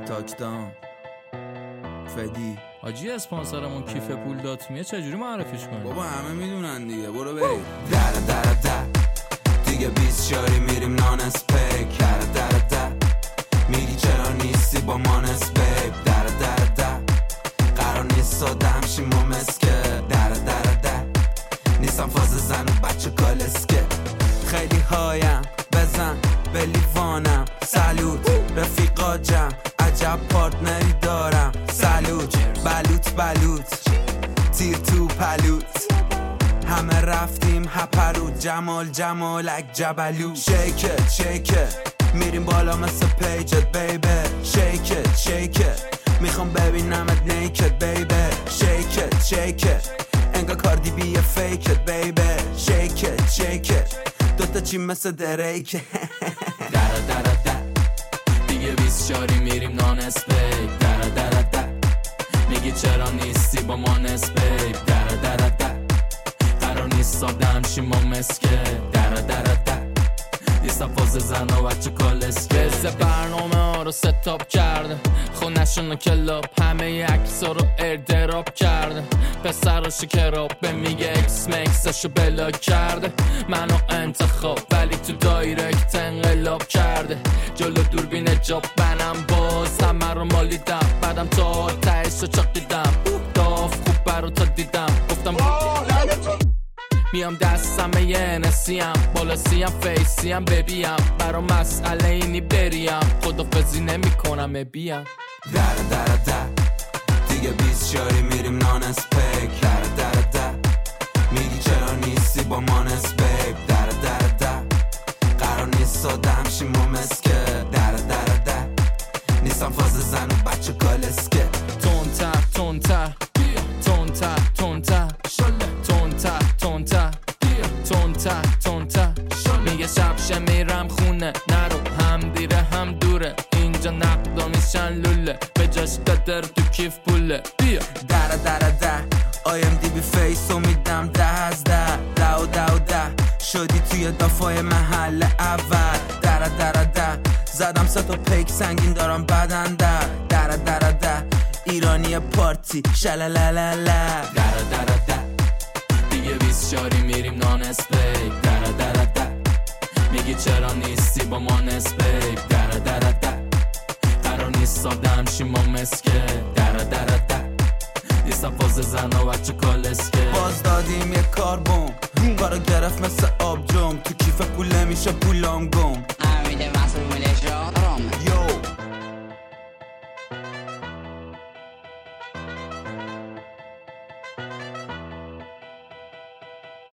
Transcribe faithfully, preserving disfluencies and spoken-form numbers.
تاکدان فدی حاجی اسپانسرمون کیف پول دات میه چجوری معرفیش کنیم؟ بابا همه میدونن دیگه، برو بریم. در در در دیگه بیست شاری میریم نانس پیک. در در در میری چرا نیستی با مانس بیب. در در در قرار نیست سادم شیم و مسکه. در در در نیستم فاز زن و بچه کالسکه. خیلی هایم بزن به لیوانم. سلوت رفیقا جمع عجب پارتنری دارم. سلوت بلوت بلوت تیر تو پلوت. همه رفتیم هپرود جمال جمالک جبلو. شیکت شیکت میریم بالا مثل پیجت بیبه. شیکت شیکت میخوام ببینمت نیکت بیبه. شیکت شیکت انگا کاردی بیه فیکت بیبه. شیکت شیکت دوتا چی مثل دریکه. در در در دیگه بیست شاری میریم نانس بیب. در در در میگی چرا نیستی با ما نسبیب. در در در قرار نیست سادم شیم ما مسکه. در در در نیستم فاز زن و بچه کالسکه. بزه برنامه ها رو ستاپ کرده، خونشون رو کلاب همه عکسا رو ایردراپ کرده. پسر رو شکراب به میگه اکس مکسشو بلاک کرده. منو انتخاب ولی تو دایرکت انقلاب کرده. جلو دوربین جاب بنم باز همه رو مالیدم. بعدم تا تایش رو چاقیدم. داف خوب برا تا دیدم گفتم میام دستم یه نسیم بالا سیم فیسیم ببیم. برا مسئله اینی بریم خدافزی نمی کنم بیم. در در در دیگه بیست شاری میریم نانس پیک. در در در میگی چرا نیستی با مانس بیب. در در در قرار نیست سادم شیم و مسکه. در در در نیستم فاز زن و بچه کالسکه. تونتر تونتر تونتر تونتر تونتر تونتر تونتر تونتر میگه شبشه میرم خونه نرو هم دیره هم دوره. اینجا نقدا میشن لوله به جاش دادر تو کیف پوله. بیا در در در آیم دی بی فیسو میدم ده از ده. ده و ده و ده شدی توی دافای محل اول. در در در زدم سه تا پیک سنگین دارم بدن. در در در در ایرانی پارتی شلالالala. در در در دیگه بیست شاری میریم نانس بیب. در در در میگی چرا نیستی با ما نسبیب. در در در قرار نیست سادم شیم و مسکه. در در در نیستم فاز زن و بچه کالسکه. باز دادیم یه کاربوم کارو گرفت مثل آب جم. تو کیف پول نمیشه پولام گم. امیده مسئول